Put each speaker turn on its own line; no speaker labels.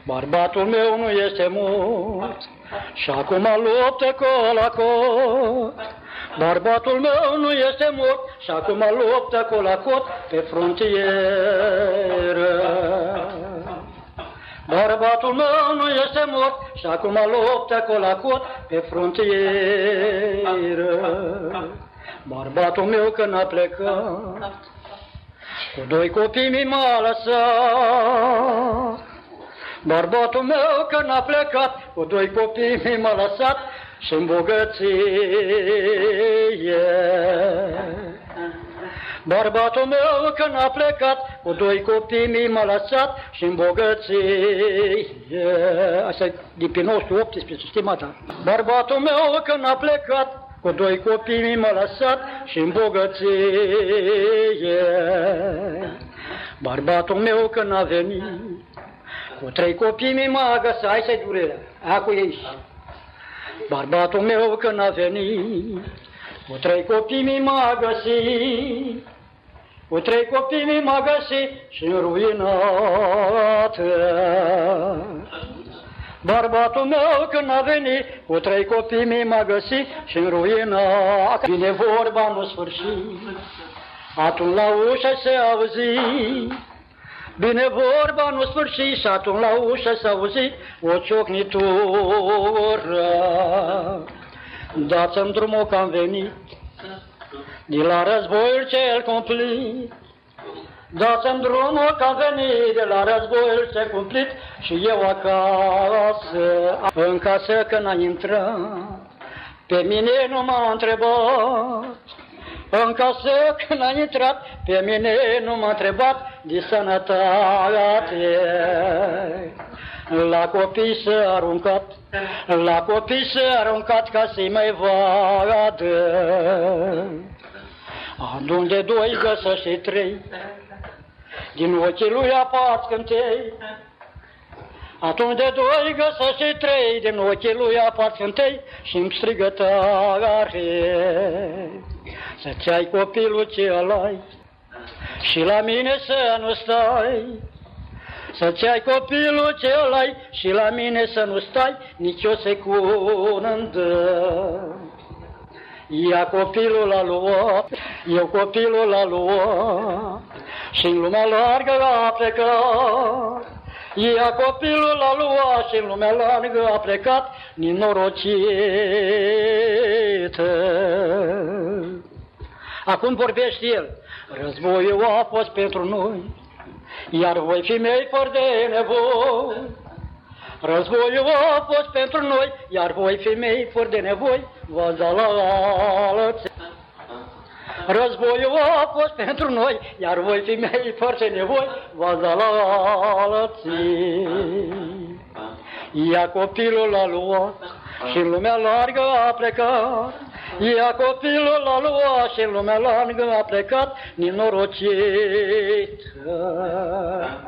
Bărbatul meu nu este mort și acum luptă col la cot. Bărbatul meu nu este mort și acum luptă col la cot pe frontieră. Bărbatul meu nu este mort și acum luptă col la cot pe frontieră. Bărbatul meu când a plecat, cu 2 copii mi-a lăsat. Bărbatul meu când a plecat, cu 2 copii mi-a lăsat și-n bogăție. Bărbatul meu când a plecat, cu 2 copii mi-a lăsat și-n bogăție. Asta e din pe 918, stimata. Bărbatul meu când a plecat, cu 2 copii mi-a lăsat și-n bogăție. Bărbatul meu când a venit, cu 3 copii mi-a găsit. Hai să-i durerea, acu ești. Bărbatul meu când a venit, cu 3 copii mi-a găsit. Cu 3 copii mi-a găsit și-n ruinată. Bărbatul meu când a venit, cu 3 copii mi-a găsit și-n ruinată. Vine vorba nu sfârșit, atunci la ușă se auzi. Bine vorba nu sfârșit și atunci la ușă s-a auzit o ciocnitură. Dați-mi drumul că am venit de la războiul cel cumplit. Dați-mi drumul că am venit de la războiul cel cumplit și eu acasă. În casă când am intrat, pe mine nu m-a întrebat. În casă când am intrat, pe mine nu m-a întrebat de sănătate. La copii s-a aruncat, la copii s-a aruncat ca să-i mai vadă. Adunde 2 găsește 3, din ochii lui apar scântei. Atunci de 2 găsește 3, din ochii lui apar scântei și-mi strigă tare. Să-ți ai copilul ce ăla-i și la mine să nu stai. Să-ți ai copilul ce ăla-i și la mine să nu stai nici o secundă. Ia copilul l-a luat, eu copilul l-a luat și-n lumea largă a plecat. Ia copilul l-a luat și-n lumea largă a plecat, nenorocită. Acum vorbește el, războiul a fost pentru noi, iar voi femei fără de nevoi. Războiul a fost pentru noi, iar voi femei fără de nevoi, v-ați dat la alățe. Războiul a fost pentru noi, iar voi femei fără de nevoi, v-ați dat la alățe. Ia copilul l-a luat și în lumea largă a plecat. Ia copilul l-a luat și în lumea largă a plecat, nenorocit.